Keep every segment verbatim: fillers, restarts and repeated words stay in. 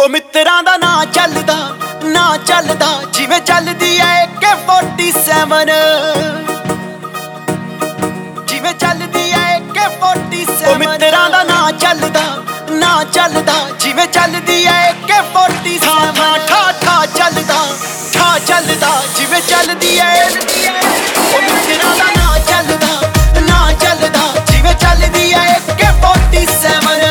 ਮਿੱਤਰਾਂ ਦਾ ਨਾਂ ਚੱਲਦਾ ਨਾਂ ਚੱਲਦਾ ਜਿਵੇਂ ਚੱਲਦੀ ਐ ਏ ਕੇ ਫੋਰਟੀ ਸੈਵਨ ਜਿਵੇਂ ਚੱਲਦੀ ਐ ਏ ਕੇ ਫੋਰਟੀ ਸੈਵਨ। ਮਿੱਤਰਾਂ ਦਾ ਨਾਂ ਚੱਲਦਾ ਨਾਂ ਚੱਲਦਾ ਜਿਵੇਂ ਚੱਲਦੀ ਐ ਏ ਕੇ ਫੋਰਟੀ ਸੈਵਨ। ਠਾ ਠਾ ਠਾ ਚੱਲਦਾ ਠਾ ਚੱਲਦਾ ਜਿਵੇਂ ਚੱਲਦੀ ਐ ਓ ਮਿੱਤਰਾਂ ਦਾ ਨਾਂ ਚੱਲਦਾ ਨਾਂ ਚੱਲਦਾ ਜਿਵੇਂ ਚੱਲਦੀ ਐ ਏ ਕੇ ਫੋਰਟੀ ਸੈਵਨ।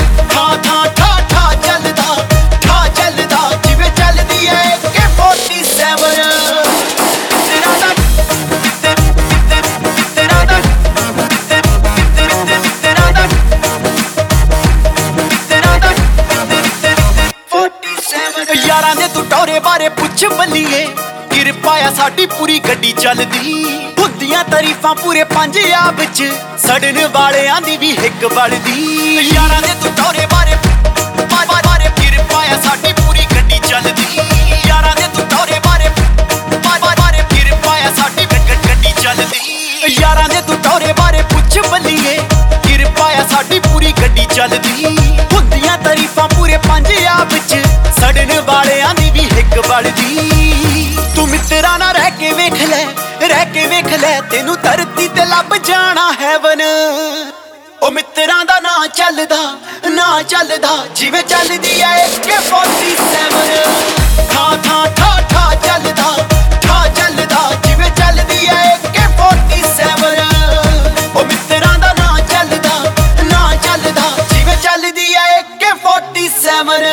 यारां दे तू टौरे बारे पुछ बल्लीए किरपा आ साडी पूरी गड्डी चलदी हुंदियां तारीफां पूरे पंजाब च सड़न वालेआं दी भी हिक बलदी। यारां दे तू टौरे बारे बारे किरपा आ साडी पूरी गड्डी चलदी। यारां दे तू टौरे बारे बारे किरपा आ साडी गड्डी चलदी। यारां दे तू टौरे बारे पुछ बल्लीए किरपा आ साडी पूरी गड्डी चलदी हुंदियां तारीफां पूरे पंजाब च सड़न वालेआं दी भी हिक बलदी। तू मित्तरां नाल रह के वेख लै रह के वेख लै तेनू धरती ते लभ जाना हैवन। ओ मित्तरां दा नां चलदा नां चलदा जिवें चलदी ऐ ए के फॉर्टी सेवन। ठा ठा ठा ठा चलदा ठा चलदा जिवें चलदी ऐ ए के फॉर्टी सेवन। ओ मित्तरां दा नां चलदा नां चलदा जिवें चलदी ऐ ए के फॉर्टी सेवन।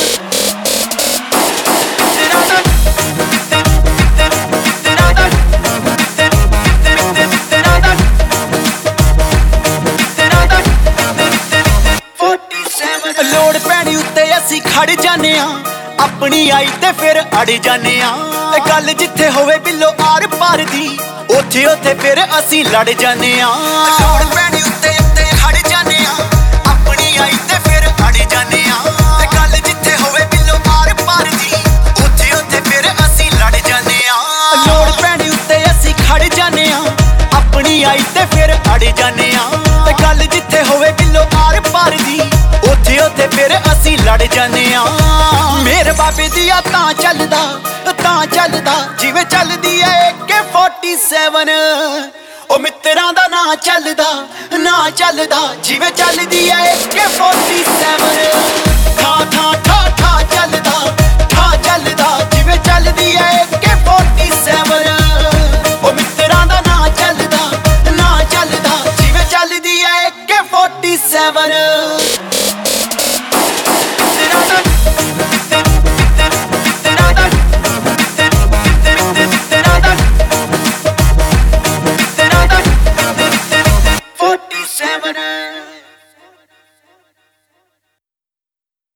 लोड़ पैनी उत्ते असी खड़ जाने अपनी आई ते फिर अड़ जाने गल जिथे होवे बिलो आर पार दी उथे उथे फिर असी लड़ जाने। लोड़ पैनी उत्ते उत्ते खड़ जाने अपनी आई ते फिर अड़ जाने गल जिथे होवे बिलो आर पार दी उथे उथे फिर असी लड़ जाने। लोड़ पैनी उत्ते असी खड़ जाने अपनी आई ते फिर अड़ जाने गल जिथे होवे बिलो आर पार दी उथे उथे फिर असी लड़ जाने। मेरे बाबे दिया तां चलदा तां चलदा जिवें चलदी ऐ ए के फॉर्टी सेवन। ओ मित्तरां दा नां चलदा नां चलदा जिवें चलदी ऐ ए के फॉर्टी सेवन। ठा ठा ठा ठा चलदा ठा चलदा जिवें चलदी ऐ ए के फॉर्टी सेवन। ओ मित्तरां दा नां चलदा नां चलदा जिवें चलदी ऐ ए के फॉर्टी सेवन। forty-seven